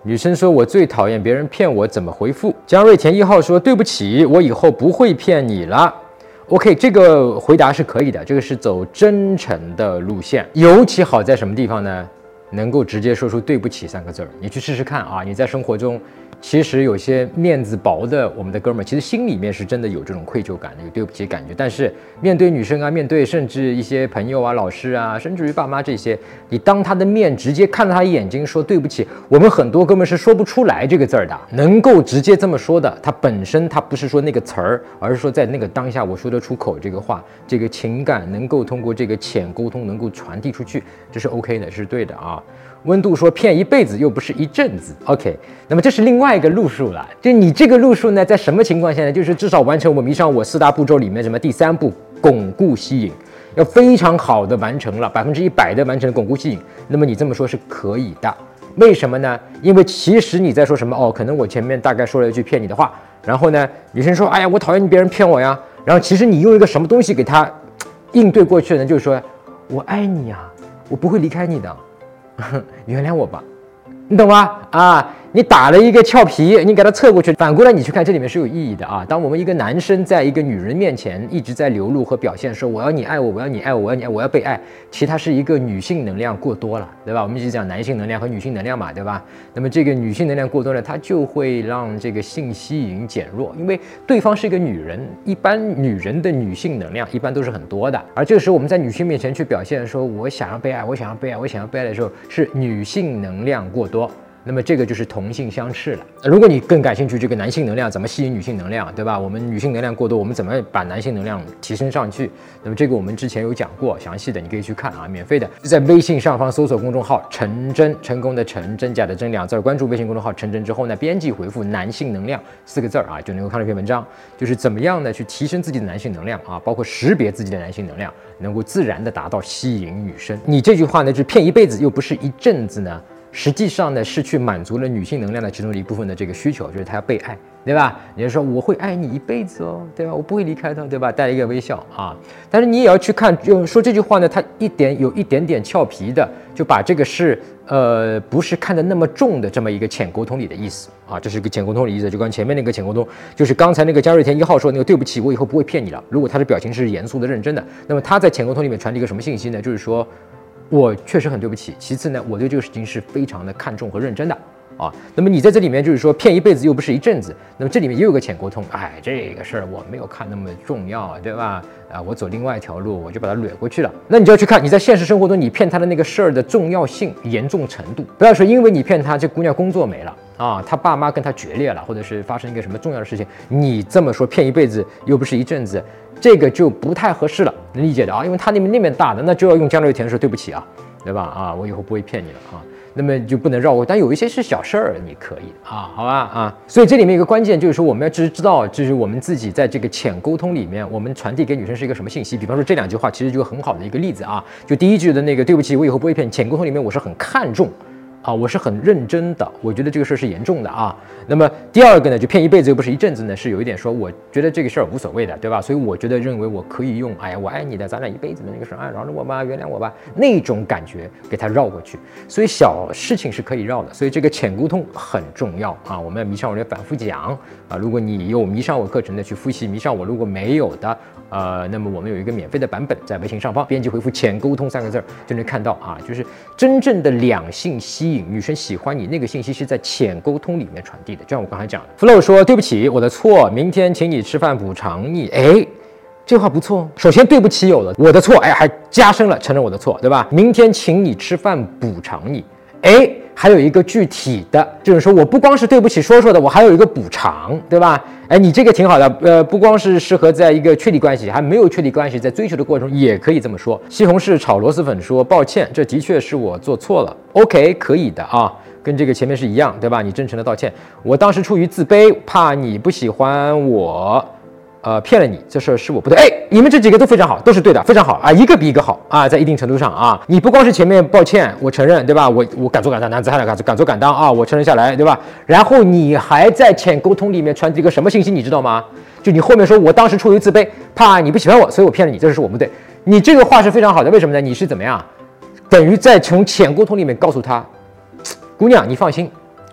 女生说：“我最讨厌别人骗我，怎么回复？”江瑞田1号说：“对不起，我以后不会骗你了。” OK， 这个回答是可以的，这个是走真诚的路线。尤其好在什么地方呢？能够直接说出对不起3个字儿。你去试试看啊！你在生活中，其实有些面子薄的我们的哥们儿，其实心里面是真的有这种愧疚感的，有对不起感觉。但是面对女生啊，面对甚至一些朋友啊、老师啊，甚至于爸妈这些，你当他的面直接看到他眼睛说对不起，我们很多哥们儿是说不出来这个字儿的。能够直接这么说的，他本身他不是说那个词儿，而是说在那个当下我说得出口这个话，这个情感能够通过这个浅沟通能够传递出去，这是 OK 的，是对的啊。温度说骗一辈子又不是一阵子 ，OK， 那么这是另外一个路数了。就你这个路数呢，在什么情况下呢？就是至少完成我迷上我4大步骤里面什么第3步，巩固吸引，要非常好的完成了100%的完成巩固吸引。那么你这么说是可以的，为什么呢？因为其实你在说什么哦？可能我前面大概说了一句骗你的话，然后呢，女生说哎呀我讨厌别人骗我呀，然后其实你用一个什么东西给她应对过去呢？就是说我爱你呀，我不会离开你的。原谅我吧，你懂吗？啊，你打了一个俏皮，你给他侧过去，反过来你去看，这里面是有意义的啊。当我们一个男生在一个女人面前一直在流露和表现说我要你爱我，我要你爱我，我要你爱我，我要被爱，其实它是一个女性能量过多了，对吧？我们一直讲男性能量和女性能量嘛，对吧？那么这个女性能量过多呢，它就会让这个性吸引减弱，因为对方是一个女人，一般女人的女性能量一般都是很多的，而这个时候我们在女性面前去表现说我想要被爱，我想要被爱，我想要被爱的时候，是女性能量过多。那么这个就是同性相斥了。如果你更感兴趣这个男性能量怎么吸引女性能量，对吧？我们女性能量过多，我们怎么把男性能量提升上去？那么这个我们之前有讲过详细的，你可以去看啊，免费的，在微信上方搜索公众号陈真，成功的陈，真假的真2字，关注微信公众号陈真之后呢，编辑回复男性能量4个字啊，就能够看到一篇文章，就是怎么样呢去提升自己的男性能量啊，包括识别自己的男性能量，能够自然的达到吸引女生。你这句话呢，就骗一辈子又不是一阵子呢，实际上呢是去满足了女性能量的其中的一部分的这个需求，就是她要被爱，对吧？你就说我会爱你一辈子哦，对吧？我不会离开他，对吧？带一个微笑啊。但是你也要去看，就说这句话呢，它有一点点俏皮的，就把这个是不是看得那么重的这么一个浅沟通里的意思啊，这是个浅沟通的意思。就跟前面那个浅沟通，就是刚才那个江瑞田1号说那个对不起，我以后不会骗你了。如果他的表情是严肃的、认真的，那么他在浅沟通里面传递一个什么信息呢？就是说，我确实很对不起。其次呢，我对这个事情是非常的看重和认真的啊。那么你在这里面就是说骗一辈子又不是一阵子，那么这里面也有个浅沟通，哎，这个事儿我没有看那么重要，对吧？啊，我走另外一条路，我就把它掠过去了。那你就要去看你在现实生活中你骗他的那个事儿的重要性、严重程度。不要说因为你骗他，这姑娘工作没了啊，他爸妈跟他决裂了，或者是发生一个什么重要的事情，你这么说骗一辈子又不是一阵子，这个就不太合适了，能理解的啊？因为他那边大的，那就要用江瑞田说对不起啊，对吧？啊，我以后不会骗你了啊。那么就不能绕过，但有一些是小事儿，你可以啊，好吧啊。所以这里面一个关键就是说，我们要知道，就是我们自己在这个浅沟通里面，我们传递给女生是一个什么信息。比方说这2句话，其实就很好的一个例子啊。就第一句的那个对不起，我以后不会骗你，浅沟通里面我是很看重啊，我是很认真的，我觉得这个事儿是严重的啊。那么第二个呢，就骗一辈子又不是一阵子呢，是有一点说，我觉得这个事儿无所谓的，对吧？所以我觉得认为我可以用，哎呀，我爱你的，咱俩一辈子的那个事儿，饶了我吧，原谅我吧，那种感觉给它绕过去。所以小事情是可以绕的，所以这个浅沟通很重要啊。我们要迷上我要反复讲啊。如果你有迷上我课程的去复习，迷上我如果没有的，那么我们有一个免费的版本，在微信上方编辑回复浅沟通3个字就能看到啊，就是真正的两性吸引，女生喜欢你那个信息是在浅沟通里面传递的。就像我刚才讲的 ，Flow 说对不起，我的错，明天请你吃饭补偿你。哎，这话不错。首先对不起有了，我的错，哎，还加深了承认我的错，对吧？明天请你吃饭补偿你。哎，还有一个具体的，就是说我不光是对不起说的，我还有一个补偿，对吧？哎，你这个挺好的，不光是适合在一个确立关系，还没有确立关系，在追求的过程中也可以这么说。西红柿炒螺蛳粉说抱歉，这的确是我做错了。OK， 可以的啊。跟这个前面是一样，对吧？你真诚的道歉，我当时出于自卑，怕你不喜欢我，骗了你，这事儿是我不对。哎，你们这几个都非常好，都是对的，非常好啊，一个比一个好啊，在一定程度上啊，你不光是前面抱歉，我承认，对吧？我敢做敢当，男子汉敢做敢当啊，我承认下来，对吧？然后你还在浅沟通里面传递一个什么信息，你知道吗？就你后面说我当时出于自卑，怕你不喜欢我，所以我骗了你，这是我不对。你这个话是非常好的，为什么呢？你是怎么样？等于在从浅沟通里面告诉他。姑娘，你放心，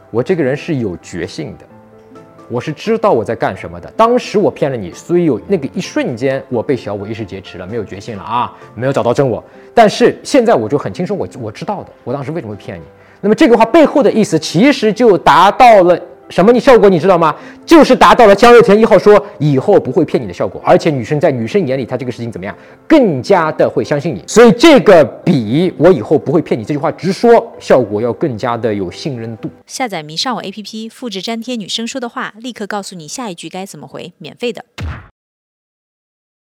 我这个人是有觉性的，我是知道我在干什么的。当时我骗了你，所以有那个一瞬间我被小我一时劫持了，没有觉性了啊，没有找到真我。但是现在我就很轻松，我知道的，我当时为什么会骗你。那么这个话背后的意思其实就达到了什么效果你知道吗？就是达到了江瑞田1号说以后不会骗你的效果，而且在女生眼里，她这个事情怎么样，更加的会相信你。所以这个比我以后不会骗你这句话直说效果要更加的有信任度。 下载迷上我 APP， 复制粘贴女生说的话，立刻告诉你下一句该怎么回，免费的。